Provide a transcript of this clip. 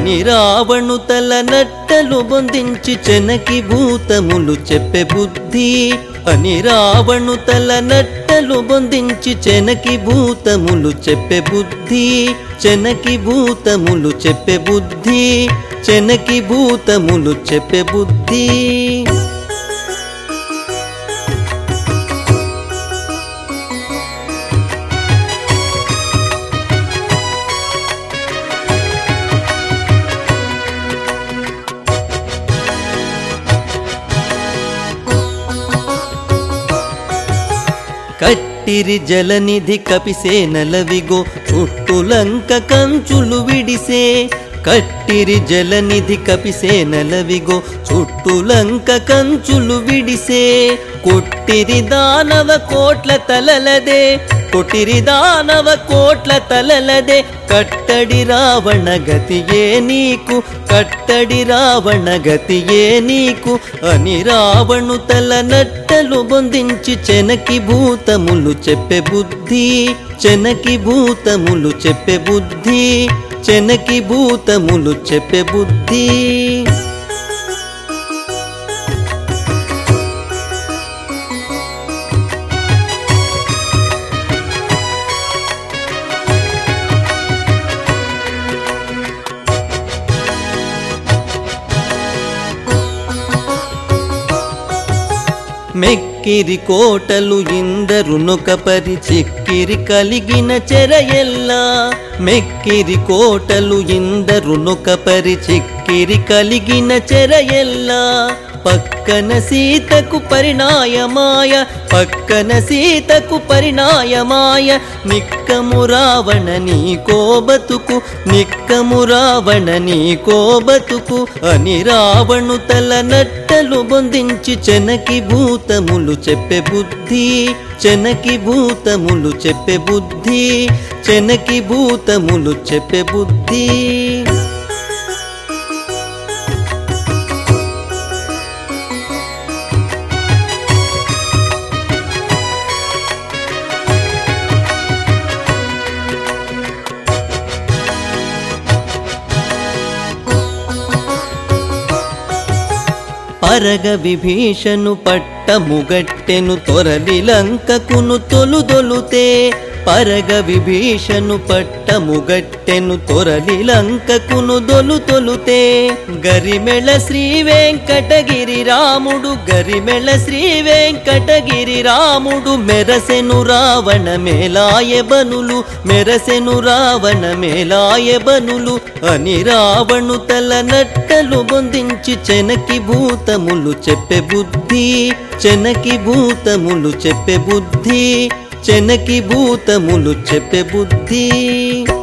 అని రావణు తల నట్టలు బొందించి చెనకి భూతములు చెప్పే బుద్ధి అని రావణు తల నట్టలు బొందించి చెనకి భూతములు చెప్పే బుద్ధి చెనకి భూతములు చెప్పే బుద్ధి చెనకి భూతములు చెప్పే బుద్ధి కట్టిరి జలనిధి కపిసేనలవిగో చుట్టులంక కంచులు విడిసే కట్టిరి జలనిధి కపిసేనలవిగో చుట్టులంక కంచులు విడిసే కొట్టిరి దానవ కోట్ల తలలదే కొట్టిరి దానవ కోట్ల తలలదే కట్టడి రావణ గతియే నీకు కట్టడి రావణ గతియే నీకు అని రావణు తల నట్టలు బొందించి చెనకి భూతములు చెప్పే బుద్ధి చెనకి భూతములు చెప్పే బుద్ధి చెనకి భూతములు చెప్పే బుద్ధి మెక్కిరి కోటలు ఇందరునొక పరి చిక్కిరి కలిగిన చెరయెల్లా మెక్కిరి కోటలు ఇందరునొక పరి చిక్కిరి కలిగిన చెరయెల్లా పక్కన సీతకు పరిణాయమాయ పక్కన సీతకు పరిణాయమాయ నిక్కము రావణ నీ కోబతుకు నిక్కము రావణ నీ కోబతుకు అని రావణు తల నట్టలు బొందించి చెనకి భూతములు చెప్పే బుద్ధి చెనకి భూతములు చెప్పే బుద్ధి చెనకి భూతములు చెప్పే బుద్ధి పరగ విభీషణు పట్టముగట్టెను తొరలి లంకకును తొలుదొలుతే పరగ విభీషణు పట్టముగట్టెను తొరలి లంకకును దొలుతొలుతే గరిమెళ శ్రీ వెంకటగిరి రాముడు గరిమెళ శ్రీ వెంకటగిరి రాముడు మెరసెను రావణ మేలాయ బనులు మెరసెను రావణ మేలాయ బనులు అని రావణు తల నట్టలు బొందించి చెనకి భూతములు చెప్పే బుద్ధి చెనకి భూతములు చెప్పే బుద్ధి చెనకి భూతములు చెప్పే బుద్ధి